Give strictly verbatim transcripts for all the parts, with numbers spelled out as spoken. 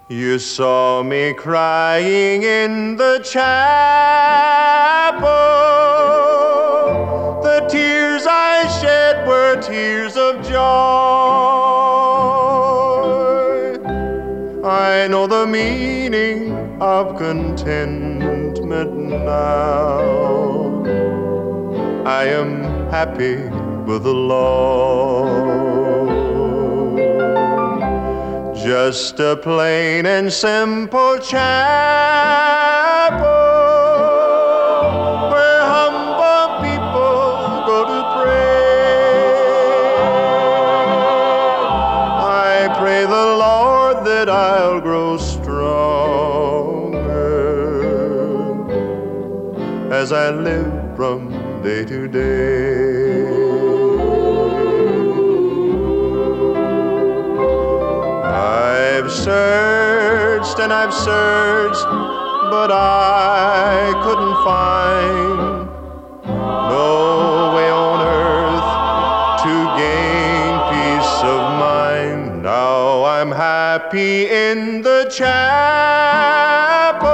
You saw me crying in the chapel. The tears I shed were tears of joy. I know the meaning of contentment now. I am happy with the Lord. Just a plain and simple chapel where humble people go to pray. I pray the Lord that I'll grow stronger as I live from day to day. I've searched and I've searched, but I couldn't find no way on earth to gain peace of mind. Now I'm happy in the chapel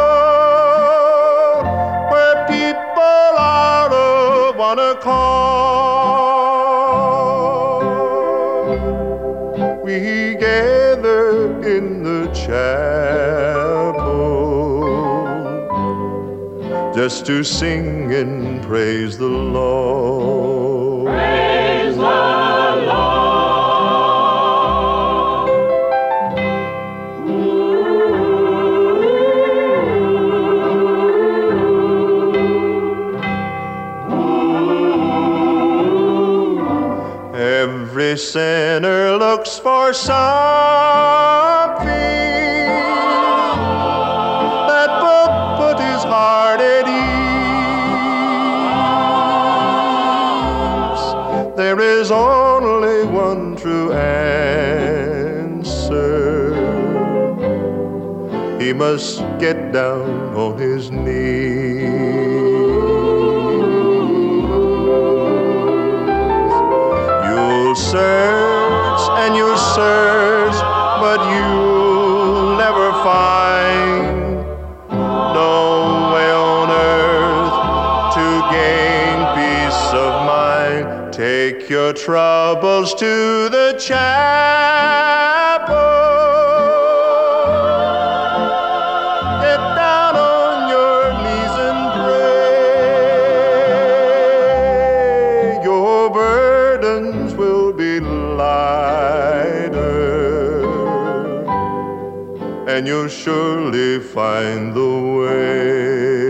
where people are of one accord. We gather in the chapel just to sing and praise the Lord. Praise the Lord. Every sinner looks for something that will put his heart at ease. There is only one true answer. He must get down on his knees. You'll search and you'll search, but you'll never find no way on earth to gain peace of mind. Take your troubles to the chapel. Get down on your knees and pray. Your burdens will be lighter, and you'll surely find the way.